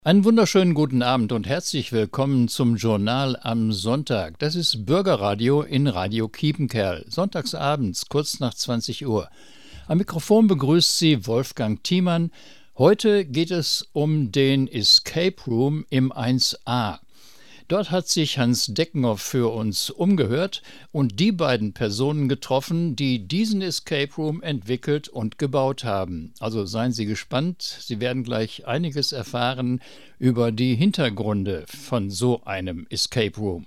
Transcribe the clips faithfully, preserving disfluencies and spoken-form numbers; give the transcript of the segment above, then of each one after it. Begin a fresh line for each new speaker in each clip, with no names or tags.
Einen wunderschönen guten Abend und herzlich willkommen zum Journal am Sonntag. Das ist Bürgerradio in Radio Kiepenkerl, sonntagsabends kurz nach zwanzig Uhr. Am Mikrofon begrüßt Sie Wolfgang Thiemann. Heute geht es um den Escape Room im eins a. Dort hat sich Hans Deckenhoff für uns umgehört und die beiden Personen getroffen, die diesen Escape Room entwickelt und gebaut haben. Also seien Sie gespannt, Sie werden gleich einiges erfahren über die Hintergründe von so einem Escape Room.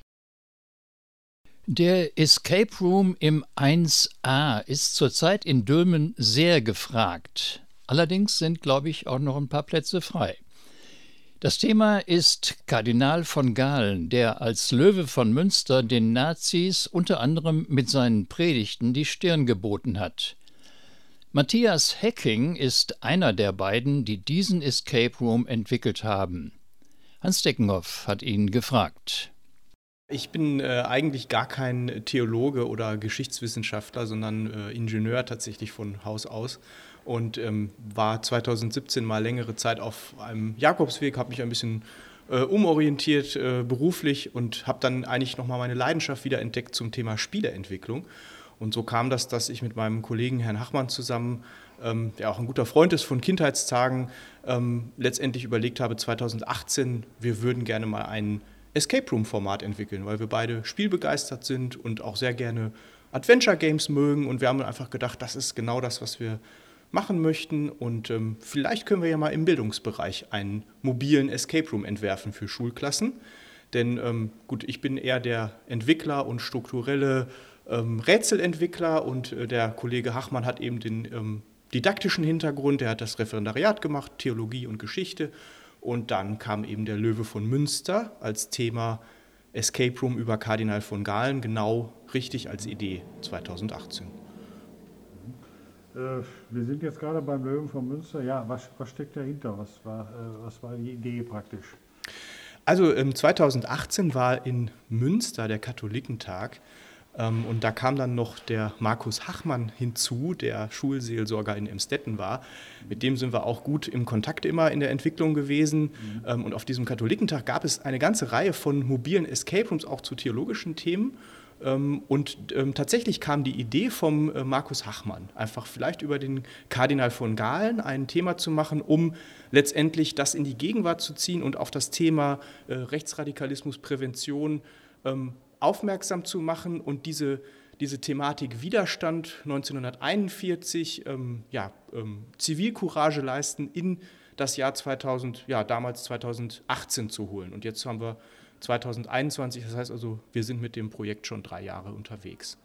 Der Escape Room im eins a ist zurzeit in Dülmen sehr gefragt. Allerdings sind, glaube ich, auch noch ein paar Plätze frei. Das Thema ist Kardinal von Galen, der als Löwe von Münster den Nazis unter anderem mit seinen Predigten die Stirn geboten hat. Matthias Hecking ist einer der beiden, die diesen Escape Room entwickelt haben. Hans Deckenhoff hat ihn gefragt.
Ich bin äh, eigentlich gar kein Theologe oder Geschichtswissenschaftler, sondern äh, Ingenieur tatsächlich von Haus aus und ähm, war zweitausendsiebzehn mal längere Zeit auf einem Jakobsweg, habe mich ein bisschen äh, umorientiert äh, beruflich und habe dann eigentlich nochmal meine Leidenschaft wieder entdeckt zum Thema Spieleentwicklung. Und so kam das, dass ich mit meinem Kollegen Herrn Hachmann zusammen, ähm, der auch ein guter Freund ist von Kindheitstagen, ähm, letztendlich überlegt habe, zweitausendachtzehn, wir würden gerne mal einen Escape Room-Format entwickeln, weil wir beide spielbegeistert sind und auch sehr gerne Adventure-Games mögen. Und wir haben einfach gedacht, das ist genau das, was wir machen möchten. Und ähm, vielleicht können wir ja mal im Bildungsbereich einen mobilen Escape Room entwerfen für Schulklassen. Denn ähm, gut, ich bin eher der Entwickler und strukturelle ähm, Rätselentwickler und äh, der Kollege Hachmann hat eben den ähm, didaktischen Hintergrund. Er hat das Referendariat gemacht, Theologie und Geschichte. Und dann kam eben der Löwe von Münster als Thema Escape Room über Kardinal von Galen, genau richtig als Idee zweitausendachtzehn.
Äh, wir sind jetzt gerade beim Löwen von Münster. Ja, was, was steckt dahinter? Was war, äh, was war die Idee praktisch?
Also ähm, zweitausendachtzehn war in Münster der Katholikentag. Ähm, und da kam dann noch der Markus Hachmann hinzu, der Schulseelsorger in Emstetten war. Mit dem sind wir auch gut im Kontakt immer in der Entwicklung gewesen. Mhm. Ähm, und auf diesem Katholikentag gab es eine ganze Reihe von mobilen Escape Rooms, auch zu theologischen Themen. Ähm, und ähm, tatsächlich kam die Idee vom äh, Markus Hachmann, einfach vielleicht über den Kardinal von Galen ein Thema zu machen, um letztendlich das in die Gegenwart zu ziehen und auf das Thema äh, Rechtsradikalismus, Prävention ähm, aufmerksam zu machen und diese, diese Thematik Widerstand neunzehnhunderteinundvierzig, ähm, ja, ähm, Zivilcourage leisten in das Jahr zweitausend, ja, damals zweitausendachtzehn zu holen. Und jetzt haben wir zweitausendeinundzwanzig, das heißt also, wir sind mit dem Projekt schon drei Jahre unterwegs.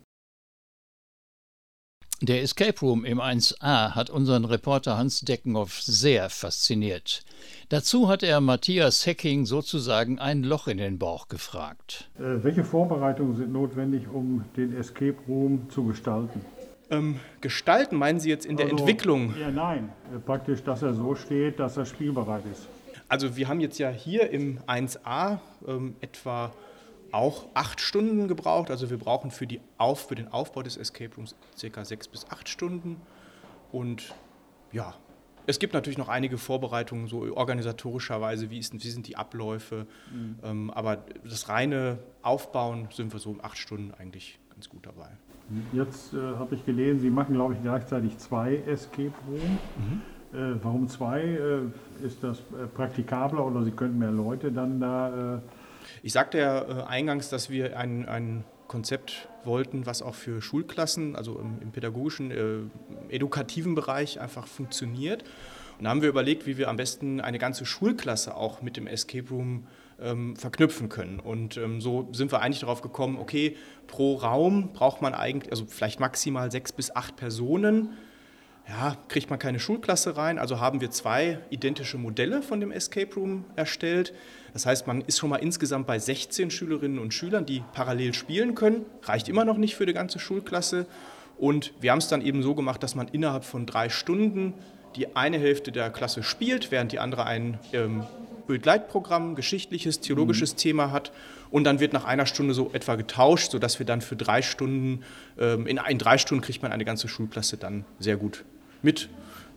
Der Escape Room im eins a hat unseren Reporter Hans Deckenhoff sehr fasziniert. Dazu hat er Matthias Hecking sozusagen ein Loch in den Bauch gefragt.
Äh, welche Vorbereitungen sind notwendig, um den Escape Room zu gestalten?
Ähm, gestalten meinen Sie jetzt in der
also,
Entwicklung?
Ja, nein, äh, praktisch, dass er so steht, dass er spielbereit ist.
Also wir haben jetzt ja hier im eins a ähm, etwa auch acht Stunden gebraucht. Also wir brauchen für, die Auf, für den Aufbau des Escape Rooms ca. sechs bis acht Stunden. Und ja, es gibt natürlich noch einige Vorbereitungen, so organisatorischerweise, wie, ist, wie sind die Abläufe. Mhm. Ähm, aber das reine Aufbauen sind wir so in acht Stunden eigentlich ganz gut dabei.
Jetzt äh, habe ich gelesen, Sie machen, glaube ich, gleichzeitig zwei Escape Room. Mhm. Äh, warum zwei? Äh, ist das äh, praktikabler oder Sie könnten mehr Leute dann da... Äh
Ich sagte ja äh, eingangs, dass wir ein, ein Konzept wollten, was auch für Schulklassen, also im, im pädagogischen, äh, edukativen Bereich einfach funktioniert. Und da haben wir überlegt, wie wir am besten eine ganze Schulklasse auch mit dem Escape Room ähm, verknüpfen können. Und ähm, so sind wir eigentlich darauf gekommen, okay, pro Raum braucht man eigentlich, also vielleicht maximal sechs bis acht Personen. Ja, kriegt man keine Schulklasse rein, also haben wir zwei identische Modelle von dem Escape Room erstellt. Das heißt, man ist schon mal insgesamt bei sechzehn Schülerinnen und Schülern, die parallel spielen können. Reicht immer noch nicht für die ganze Schulklasse. Und wir haben es dann eben so gemacht, dass man innerhalb von drei Stunden die eine Hälfte der Klasse spielt, während die andere ein ähm, Begleitprogramm, geschichtliches, theologisches mhm. Thema hat. Und dann wird nach einer Stunde so etwa getauscht, sodass wir dann für drei Stunden, ähm, in, in drei Stunden kriegt man eine ganze Schulklasse dann sehr gut mit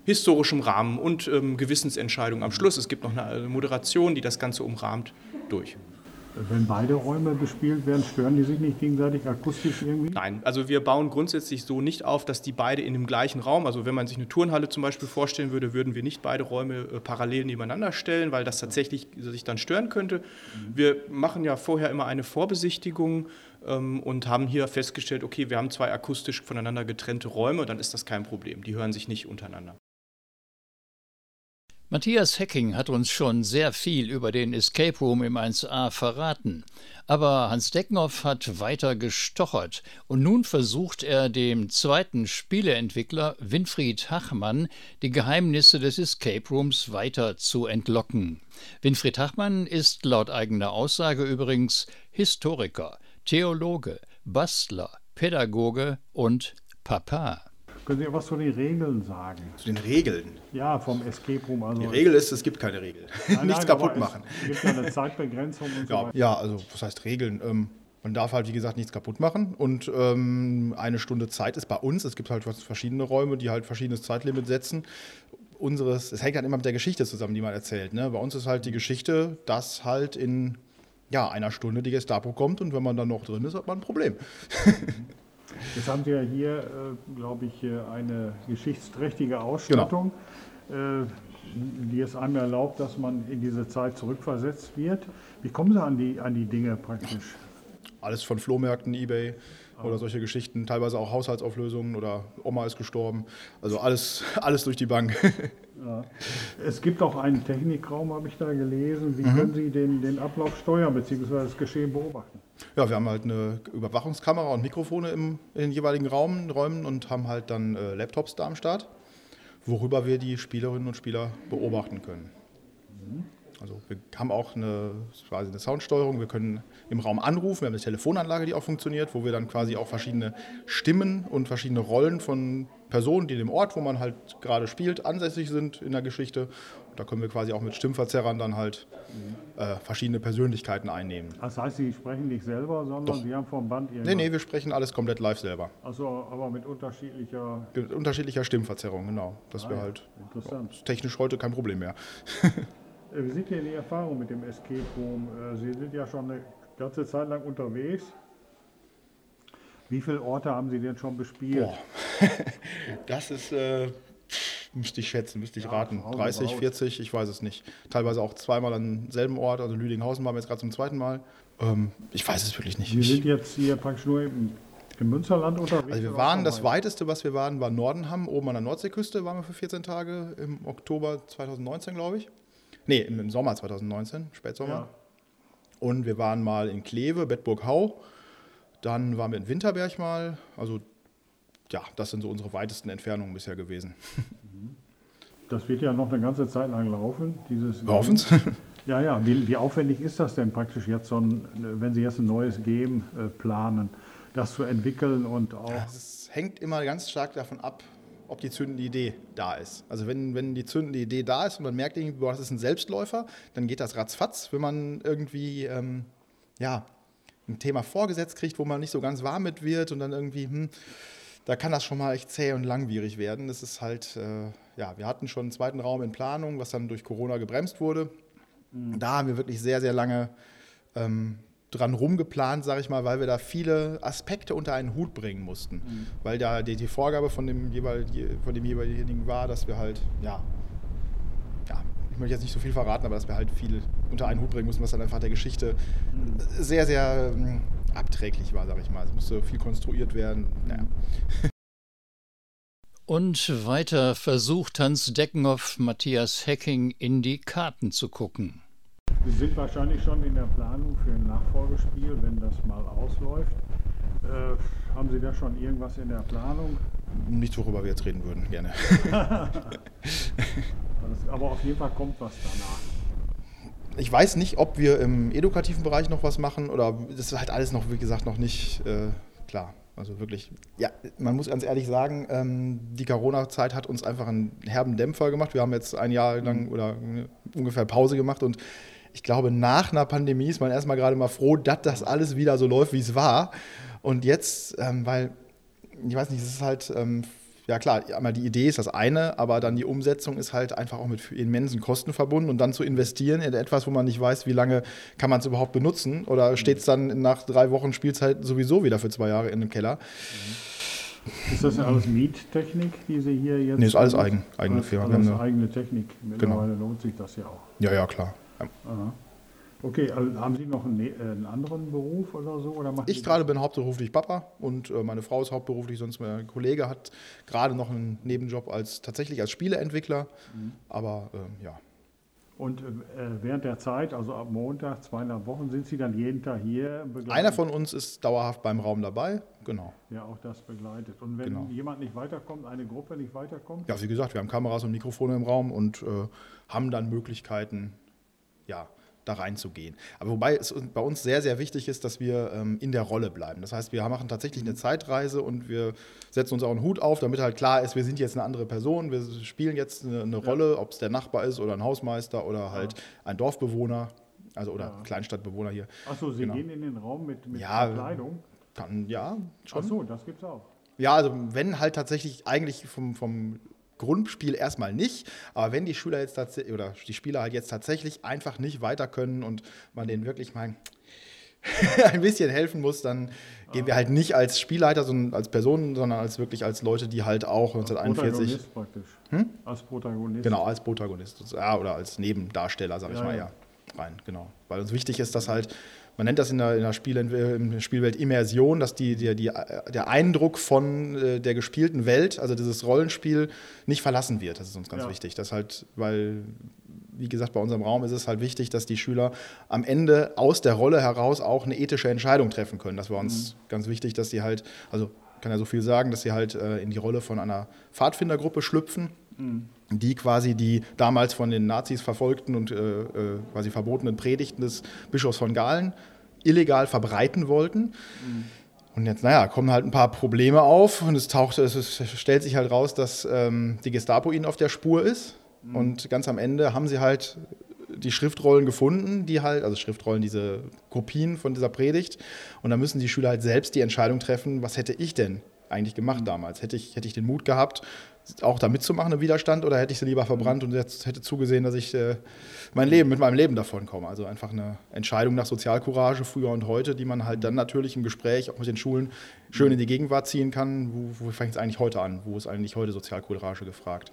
historischem Rahmen und ähm, Gewissensentscheidungen am Schluss. Es gibt noch eine Moderation, die das Ganze umrahmt, durch.
Wenn beide Räume bespielt werden, stören die sich nicht gegenseitig akustisch irgendwie?
Nein, also wir bauen grundsätzlich so nicht auf, dass die beide in dem gleichen Raum, also wenn man sich eine Turnhalle zum Beispiel vorstellen würde, würden wir nicht beide Räume äh, parallel nebeneinander stellen, weil das tatsächlich sich dann stören könnte. Mhm. Wir machen ja vorher immer eine Vorbesichtigung ähm, und haben hier festgestellt, okay, wir haben zwei akustisch voneinander getrennte Räume, dann ist das kein Problem, die hören sich nicht untereinander.
Matthias Hecking hat uns schon sehr viel über den Escape Room im eins a verraten. Aber Hans Decknoff hat weiter gestochert und nun versucht er dem zweiten Spieleentwickler Winfried Hachmann die Geheimnisse des Escape Rooms weiter zu entlocken. Winfried Hachmann ist laut eigener Aussage übrigens Historiker, Theologe, Bastler, Pädagoge und Papa.
Können Sie was zu den Regeln sagen?
Zu den Regeln?
Ja, vom Escape Room. Also
die Regel ist, es gibt keine Regel.
Nein,
Nichts
nein,
kaputt machen.
Es gibt ja eine Zeitbegrenzung und so
ja,
weiter.
Ja, also was heißt Regeln? Ähm, man darf halt, wie gesagt, nichts kaputt machen. Und ähm, eine Stunde Zeit ist bei uns. Es gibt halt verschiedene Räume, die halt verschiedenes Zeitlimit setzen. Unseres, es hängt halt immer mit der Geschichte zusammen, die man erzählt. Ne? Bei uns ist halt die Geschichte, dass halt in ja, einer Stunde die Gestapo kommt und wenn man dann noch drin ist, hat man ein Problem.
Jetzt haben Sie ja hier, äh, glaube ich, eine geschichtsträchtige Ausstattung, genau. äh, die es einem erlaubt, dass man in diese Zeit zurückversetzt wird. Wie kommen Sie an die, an die Dinge praktisch?
Alles von Flohmärkten, eBay ah. oder solche Geschichten, teilweise auch Haushaltsauflösungen oder Oma ist gestorben. Also alles, alles durch die Bank.
Ja. Es gibt auch einen Technikraum, habe ich da gelesen. Wie mhm. können Sie den, den Ablauf steuern bzw. das Geschehen beobachten?
Ja, wir haben halt eine Überwachungskamera und Mikrofone im, in den jeweiligen Raum, Räumen und haben halt dann äh, Laptops da am Start, worüber wir die Spielerinnen und Spieler beobachten können. Mhm. Also wir haben auch eine, quasi eine Soundsteuerung, wir können im Raum anrufen, wir haben eine Telefonanlage, die auch funktioniert, wo wir dann quasi auch verschiedene Stimmen und verschiedene Rollen von Personen, die dem Ort, wo man halt gerade spielt, ansässig sind in der Geschichte. Und da können wir quasi auch mit Stimmverzerrern dann halt mhm. äh, verschiedene Persönlichkeiten einnehmen.
Das heißt, Sie sprechen nicht selber, sondern Doch. Sie haben vom Band irgendwas?
Nee, nee, wir sprechen alles komplett live selber.
Also aber mit unterschiedlicher...
Mit unterschiedlicher Stimmverzerrung, genau. Das wäre ah, halt interessant. Technisch heute kein Problem mehr.
Wie sind denn die Erfahrungen mit dem Escape Room? Sie sind ja schon eine ganze Zeit lang unterwegs. Wie viele Orte haben Sie denn schon bespielt?
Boah. Das ist, äh, müsste ich schätzen, müsste ich ja, raten. dreißig, vierzig, ich weiß es nicht. Teilweise auch zweimal an demselben Ort, also Lüdinghausen waren wir jetzt gerade zum zweiten Mal. Ähm, ich weiß es wirklich nicht.
Wir sind jetzt hier praktisch nur im, im Münsterland unterwegs?
Also wir waren, das weiteste, was wir waren, war Nordenham, oben an der Nordseeküste, waren wir für vierzehn Tage im Oktober zweitausendneunzehn, glaube ich. Nee, im, im Sommer zweitausendneunzehn, Spätsommer. Ja. Und wir waren mal in Kleve, Bedburg-Hau. Dann waren wir in Winterberg mal. Also ja, das sind so unsere weitesten Entfernungen bisher gewesen.
Das wird ja noch eine ganze Zeit lang laufen. Dieses
wir hoffen's.
Ja, ja. Wie, wie aufwendig ist das denn praktisch jetzt, so ein, wenn Sie jetzt ein neues Game äh, planen, das zu entwickeln und auch...
Es hängt immer ganz stark davon ab, ob die zündende Idee da ist. Also wenn, wenn die zündende Idee da ist und man merkt irgendwie, boah, das ist ein Selbstläufer, dann geht das ratzfatz. Wenn man irgendwie ähm, ja, ein Thema vorgesetzt kriegt, wo man nicht so ganz warm mit wird und dann irgendwie, hm, da kann das schon mal echt zäh und langwierig werden. Das ist halt, äh, ja, wir hatten schon einen zweiten Raum in Planung, was dann durch Corona gebremst wurde. Mhm. Da haben wir wirklich sehr, sehr lange ähm, dran rumgeplant, sage ich mal, weil wir da viele Aspekte unter einen Hut bringen mussten. Mhm. Weil da die, die Vorgabe von dem, jeweil, von dem jeweiligen war, dass wir halt, ja, ja, ich möchte jetzt nicht so viel verraten, aber dass wir halt viel unter einen Hut bringen mussten, was dann einfach der Geschichte mhm. sehr, sehr ähm, abträglich war, sage ich mal. Es musste viel konstruiert werden. Naja.
Und weiter versucht Hans Decknoff Matthias Hecking in die Karten zu gucken.
Sie sind wahrscheinlich schon in der Planung für ein Nachfolgespiel, wenn das mal ausläuft. Äh, haben Sie da schon irgendwas in der Planung?
Nichts, worüber wir jetzt reden würden, gerne.
Aber auf jeden Fall kommt was danach.
Ich weiß nicht, ob wir im edukativen Bereich noch was machen oder das ist halt alles noch, wie gesagt, noch nicht äh, klar. Also wirklich, ja, man muss ganz ehrlich sagen, ähm, die Corona-Zeit hat uns einfach einen herben Dämpfer gemacht. Wir haben jetzt ein Jahr lang oder ungefähr Pause gemacht und ich glaube, nach einer Pandemie ist man erstmal gerade mal froh, dass das alles wieder so läuft, wie es war. Und jetzt, ähm, weil, ich weiß nicht, es ist halt, ähm, ja klar, einmal die Idee ist das eine, aber dann die Umsetzung ist halt einfach auch mit immensen Kosten verbunden und dann zu investieren in etwas, wo man nicht weiß, wie lange kann man es überhaupt benutzen oder steht es dann nach drei Wochen Spielzeit sowieso wieder für zwei Jahre in dem Keller.
Ist das ja alles Miettechnik, die Sie hier jetzt...
Nee, ist alles eigen, eigene Firma.
Alles
eine,
eigene Technik. Mittlerweile genau. Lohnt sich das ja auch.
Ja, ja, klar. Ja.
Aha. Okay, also haben Sie noch einen, einen anderen Beruf oder so? Oder machen
ich gerade bin hauptberuflich Papa und äh, meine Frau ist hauptberuflich, sonst mein Kollege hat gerade noch einen Nebenjob als tatsächlich als Spieleentwickler, mhm. aber äh, ja.
Und äh, während der Zeit, also ab Montag, zweieinhalb Wochen, sind Sie dann jeden Tag hier begleitet?
Einer von uns ist dauerhaft beim Raum dabei, genau.
Ja, auch das begleitet. Und wenn
genau.
jemand nicht weiterkommt, eine Gruppe nicht weiterkommt?
Ja, wie gesagt, wir haben Kameras und Mikrofone im Raum und äh, haben dann Möglichkeiten, ja, da reinzugehen. Aber wobei es bei uns sehr, sehr wichtig ist, dass wir ähm, in der Rolle bleiben. Das heißt, wir machen tatsächlich eine Zeitreise und wir setzen uns auch einen Hut auf, damit halt klar ist, wir sind jetzt eine andere Person, wir spielen jetzt eine, eine Rolle, ob es der Nachbar ist oder ein Hausmeister oder halt ja. ein Dorfbewohner, also oder ja. Kleinstadtbewohner hier.
Achso, Sie
genau.
gehen in den Raum mit, mit
ja,
Kleidung?
Kann, ja, schon.
Achso, das gibt's auch.
Ja, also wenn halt tatsächlich eigentlich vom, vom Grundspiel erstmal nicht, aber wenn die Schüler jetzt tatsächlich oder die Spieler halt jetzt tatsächlich einfach nicht weiter können und man denen wirklich mal ein bisschen helfen muss, dann gehen wir halt nicht als Spielleiter, sondern als Personen, sondern als wirklich als Leute, die halt auch neunzehnhunderteinundvierzig...
Als Protagonist praktisch.
Hm?
Als Protagonist.
Genau, als Protagonist. Ja, oder als Nebendarsteller, sag ich ja, mal, ja. ja. Rein, genau. Weil uns wichtig ist, dass halt, man nennt das in der, in der, Spiel, in der Spielwelt Immersion, dass die, die, die, der Eindruck von äh, der gespielten Welt, also dieses Rollenspiel, nicht verlassen wird. Das ist uns ganz ja. wichtig. Das halt, weil, wie gesagt, bei unserem Raum ist es halt wichtig, dass die Schüler am Ende aus der Rolle heraus auch eine ethische Entscheidung treffen können. Das war uns mhm. ganz wichtig, dass sie halt, also ich kann ja so viel sagen, dass sie halt äh, in die Rolle von einer Pfadfindergruppe schlüpfen, mhm. die quasi die damals von den Nazis verfolgten und äh, äh, quasi verbotenen Predigten des Bischofs von Galen illegal verbreiten wollten. Mhm. Und jetzt, naja, kommen halt ein paar Probleme auf und es taucht, es stellt sich halt raus, dass ähm, die Gestapo ihnen auf der Spur ist. Mhm. Und ganz am Ende haben sie halt die Schriftrollen gefunden, die halt, also Schriftrollen, diese Kopien von dieser Predigt. Und dann müssen die Schüler halt selbst die Entscheidung treffen, was hätte ich denn eigentlich gemacht mhm. damals? Hätte ich, hätte ich den Mut gehabt, auch da mitzumachen im Widerstand, oder hätte ich sie lieber verbrannt und jetzt hätte zugesehen, dass ich äh, mein Leben mit meinem Leben davon komme? Also einfach eine Entscheidung nach Sozialcourage früher und heute, die man halt dann natürlich im Gespräch auch mit den Schulen schön in die Gegenwart ziehen kann. Wo, wo fängt es eigentlich heute an? Wo ist eigentlich heute Sozialcourage gefragt?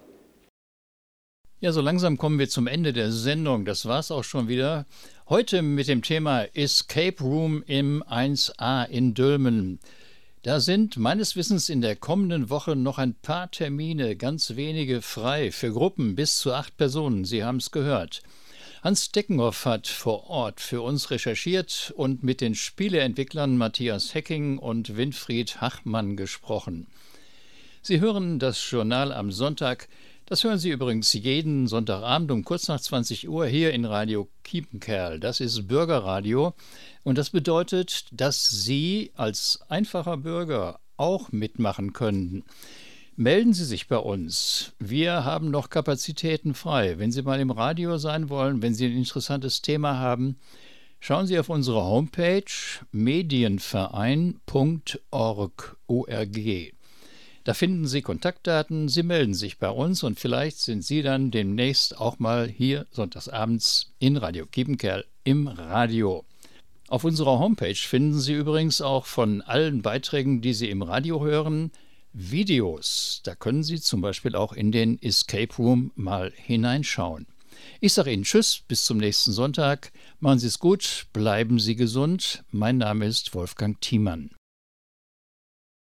Ja, so langsam kommen wir zum Ende der Sendung. Das war's auch schon wieder. Heute mit dem Thema Escape Room im eins a in Dülmen. Da sind meines Wissens in der kommenden Woche noch ein paar Termine, ganz wenige frei, für Gruppen bis zu acht Personen. Sie haben es gehört. Hans Deckenhoff hat vor Ort für uns recherchiert und mit den Spieleentwicklern Matthias Hecking und Winfried Hachmann gesprochen. Sie hören das Journal am Sonntag. Das hören Sie übrigens jeden Sonntagabend um kurz nach zwanzig Uhr hier in Radio Kiepenkerl. Das ist Bürgerradio und das bedeutet, dass Sie als einfacher Bürger auch mitmachen können. Melden Sie sich bei uns. Wir haben noch Kapazitäten frei. Wenn Sie mal im Radio sein wollen, wenn Sie ein interessantes Thema haben, schauen Sie auf unsere Homepage medienverein punkt org. Da finden Sie Kontaktdaten, Sie melden sich bei uns und vielleicht sind Sie dann demnächst auch mal hier sonntagsabends in Radio Kiepenkerl im Radio. Auf unserer Homepage finden Sie übrigens auch von allen Beiträgen, die Sie im Radio hören, Videos. Da können Sie zum Beispiel auch in den Escape Room mal hineinschauen. Ich sage Ihnen Tschüss, bis zum nächsten Sonntag. Machen Sie es gut, bleiben Sie gesund. Mein Name ist Wolfgang Thiemann.